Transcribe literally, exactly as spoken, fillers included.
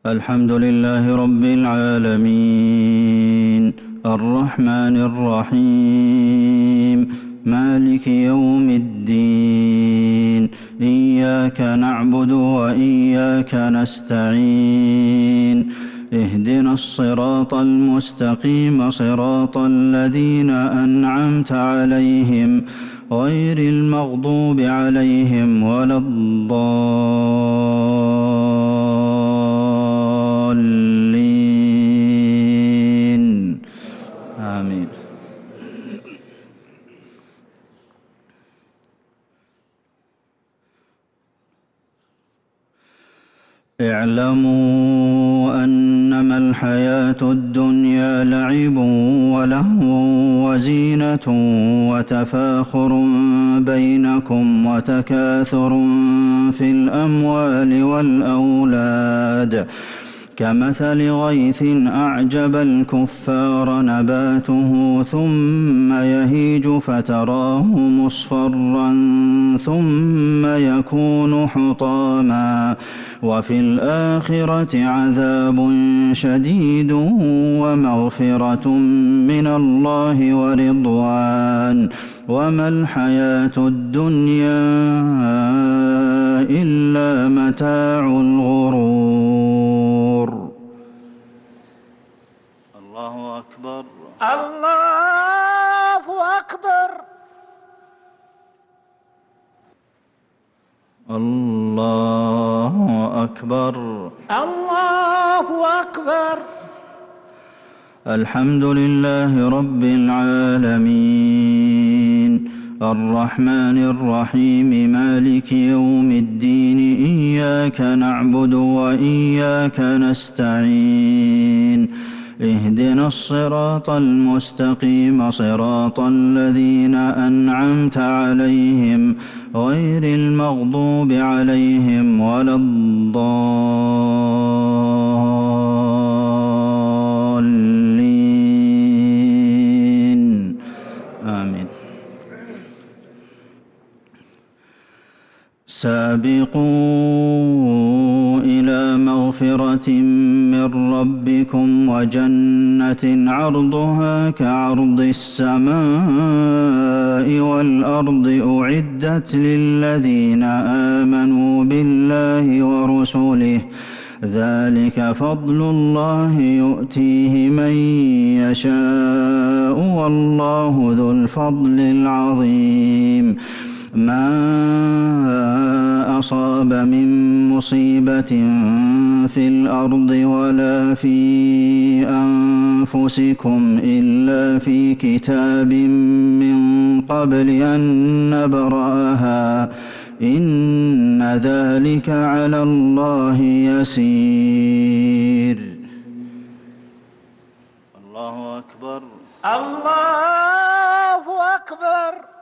الحمد لله رب العالمين الرحمن الرحيم مالك يوم الدين إياك نعبد وإياك نستعين اهدنا الصراط المستقيم صراط الذين أنعمت عليهم غير المغضوب عليهم ولا الضالين آمين. اعلموا أنما الحياة الدنيا لعب ولهو وزينة وتفاخر بينكم وتكاثر في الأموال والأولاد كمثل غيث أعجب الكفار نباته ثم يهيج فتراه مصفرا ثم يكون حطاما وفي الآخرة عذاب شديد ومغفرة من الله ورضوان وما الحياة الدنيا إلا متاع الغرور. الله أكبر الله أكبر الله أكبر الله أكبر. الحمد لله رب العالمين الرحمن الرحيم مالك يوم الدين إياك نعبد وإياك نستعين اهدنا الصراط المستقيم صراط الذين أنعمت عليهم غير المغضوب عليهم ولا الضالين آمين. سابقوا إلى مغفرة من ربكم وجنة عرضها كعرض السماء والأرض أعدت للذين آمنوا بالله ورسله ذلك فضل الله يؤتيه من يشاء والله ذو الفضل العظيم. ما أصاب من مصيبة في الأرض ولا في أنفسكم إلا في كتاب من قبل أن نبرأها إن ذلك على الله يسير. الله أكبر الله أكبر.